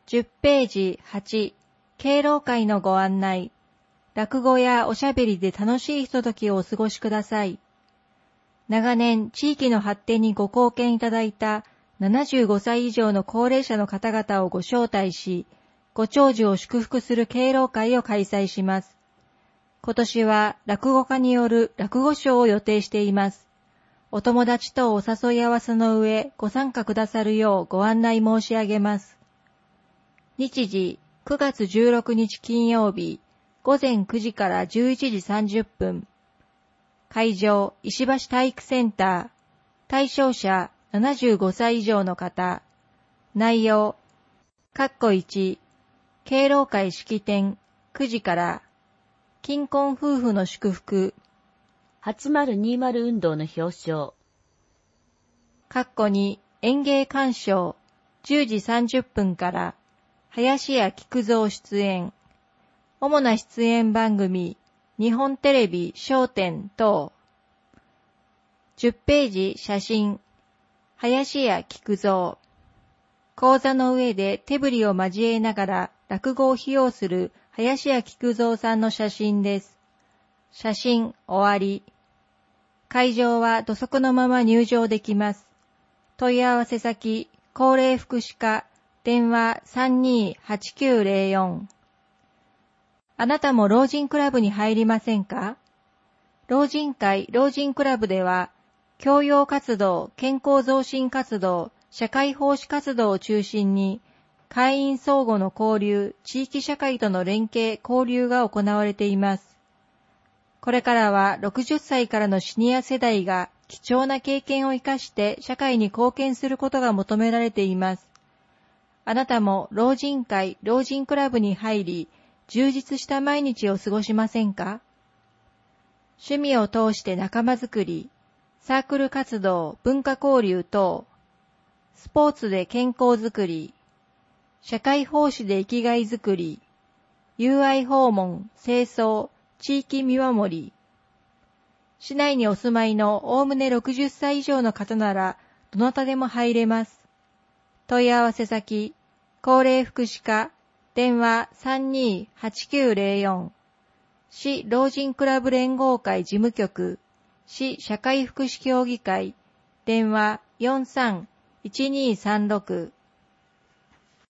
10ページ8、敬老会のご案内。落語やおしゃべりで楽しいひとときをお過ごしください。長年、地域の発展にご貢献いただいた75歳以上の高齢者の方々をご招待し、ご長寿を祝福する敬老会を開催します。今年は落語家による落語賞を予定しています。お友達とお誘い合わせの上、ご参加くださるようご案内申し上げます。日時、9月16日金曜日、午前9時から11時30分。会場、石橋体育センター。対象者、75歳以上の方。内容、1、敬老会式典、9時から。金婚夫婦の祝福。 8020運動の表彰。 2、演芸鑑賞、10時30分から。林家木久蔵出演。主な出演番組、日本テレビ笑点等。10ページ写真。林家木久蔵。講座の上で手振りを交えながら落語を披露する林家木久蔵さんの写真です。写真終わり。会場は土足のまま入場できます。問い合わせ先、高齢福祉課、電話 328904。あなたも老人クラブに入りませんか？老人会、老人クラブでは、教養活動、健康増進活動、社会奉仕活動を中心に、会員相互の交流、地域社会との連携、交流が行われています。これからは60歳からのシニア世代が貴重な経験を生かして社会に貢献することが求められています。あなたも老人会、老人クラブに入り、充実した毎日を過ごしませんか？趣味を通して仲間づくり、サークル活動、文化交流等、スポーツで健康づくり、社会奉仕で生きがいづくり、友愛訪問、清掃、地域見守り。市内にお住まいのおおむね60歳以上の方なら、どなたでも入れます。問い合わせ先、高齢福祉課、電話 328904。市老人クラブ連合会事務局、市社会福祉協議会、電話 431236。